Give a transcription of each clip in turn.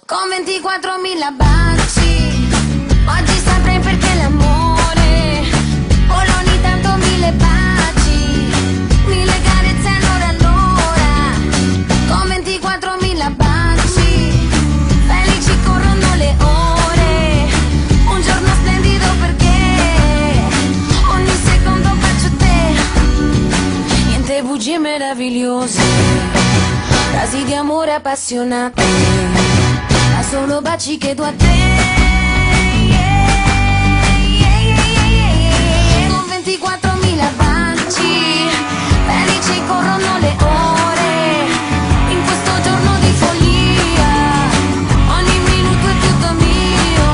con 24.000 baci. Oggi saprai perché l'amore vola ogni tanto 1000 baci, 1000 carezze all'ora, con 24.000 baci. Felici corrono le ore, un giorno splendido perché ogni secondo faccio te. Niente bugie meravigliose, frasi di amore appassionate, ma solo baci che do a te. Con 24.000 baci, felici corrono le ore, in questo giorno di follia, ogni minuto è tutto mio.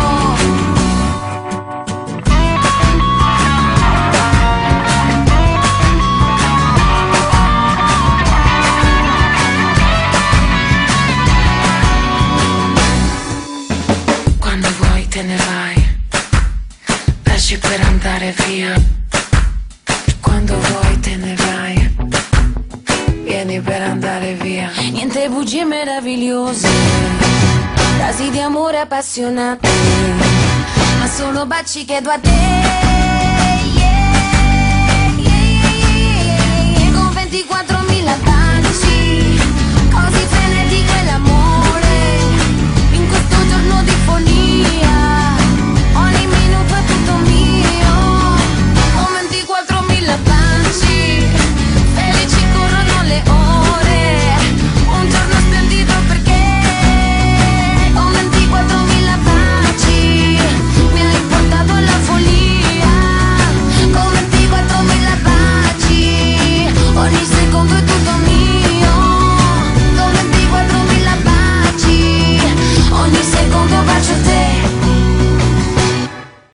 Quando vuoi te ne vai, lasci per andare via. Quando vuoi te ne vai, vieni per andare via. Niente bugie meravigliose, frasi di amore appassionate, ma solo baci che do a te. Con 24.000 baci, così frenetico è l'amore, in questo giorno di follia, ogni minuto è tutto mio. Con 24.000 baci, felici corrono le ore, un giorno splendido perché con 24.000 baci mi hai portato alla follia. Con 24.000 baci ogni secondo è